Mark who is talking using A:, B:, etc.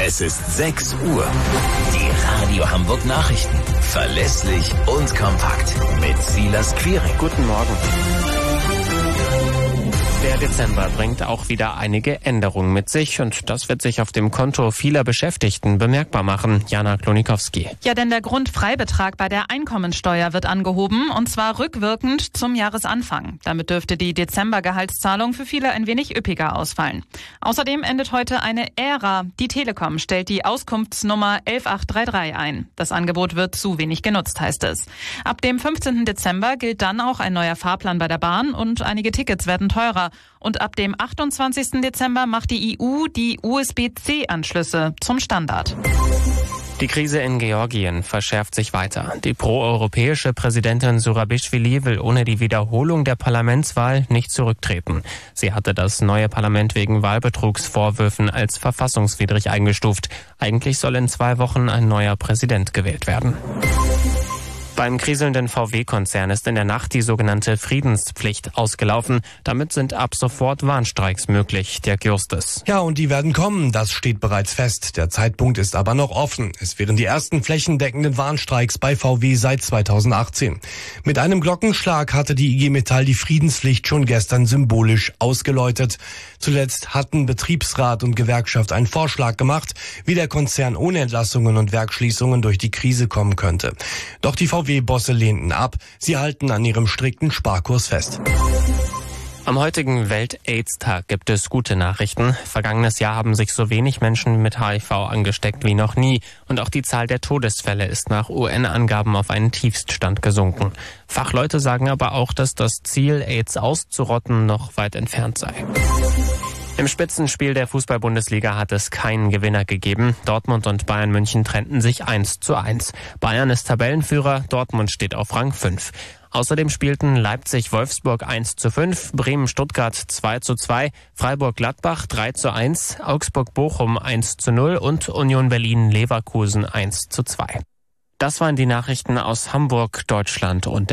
A: Es ist 6 Uhr. Die Radio Hamburg Nachrichten. Verlässlich und kompakt. Mit Silas Quiring.
B: Guten Morgen. Der Dezember bringt auch wieder einige Änderungen mit sich und das wird sich auf dem Konto vieler Beschäftigten bemerkbar machen. Jana Klonikowski.
C: Ja, denn der Grundfreibetrag bei der Einkommensteuer wird angehoben und zwar rückwirkend zum Jahresanfang. Damit dürfte die Dezember-Gehaltszahlung für viele ein wenig üppiger ausfallen. Außerdem endet heute eine Ära. Die Telekom stellt die Auskunftsnummer 11833 ein. Das Angebot wird zu wenig genutzt, heißt es. Ab dem 15. Dezember gilt dann auch ein neuer Fahrplan bei der Bahn und einige Tickets werden teurer. Und ab dem 28. Dezember macht die EU die USB-C-Anschlüsse zum Standard.
B: Die Krise in Georgien verschärft sich weiter. Die proeuropäische Präsidentin Zurabišvili will ohne die Wiederholung der Parlamentswahl nicht zurücktreten. Sie hatte das neue Parlament wegen Wahlbetrugsvorwürfen als verfassungswidrig eingestuft. Eigentlich soll in 2 Wochen ein neuer Präsident gewählt werden. Beim kriselnden VW-Konzern ist in der Nacht die sogenannte Friedenspflicht ausgelaufen. Damit sind ab sofort Warnstreiks möglich, Dirk Justus.
D: Ja, und die werden kommen, das steht bereits fest. Der Zeitpunkt ist aber noch offen. Es wären die ersten flächendeckenden Warnstreiks bei VW seit 2018. Mit einem Glockenschlag hatte die IG Metall die Friedenspflicht schon gestern symbolisch ausgeläutet. Zuletzt hatten Betriebsrat und Gewerkschaft einen Vorschlag gemacht, wie der Konzern ohne Entlassungen und Werksschließungen durch die Krise kommen könnte. Doch die VW-Bosse lehnten ab. Sie halten an ihrem strikten Sparkurs fest.
B: Am heutigen Welt-AIDS-Tag gibt es gute Nachrichten. Vergangenes Jahr haben sich so wenig Menschen mit HIV angesteckt wie noch nie. Und auch die Zahl der Todesfälle ist nach UN-Angaben auf einen Tiefststand gesunken. Fachleute sagen aber auch, dass das Ziel, AIDS auszurotten, noch weit entfernt sei. Im Spitzenspiel der Fußball-Bundesliga hat es keinen Gewinner gegeben. Dortmund und Bayern München trennten sich 1:1. Bayern ist Tabellenführer, Dortmund steht auf Rang 5. Außerdem spielten Leipzig-Wolfsburg 1:5, Bremen-Stuttgart 2:2, Freiburg-Gladbach 3:1, Augsburg-Bochum 1:0 und Union Berlin-Leverkusen 1:2. Das waren die Nachrichten aus Hamburg, Deutschland und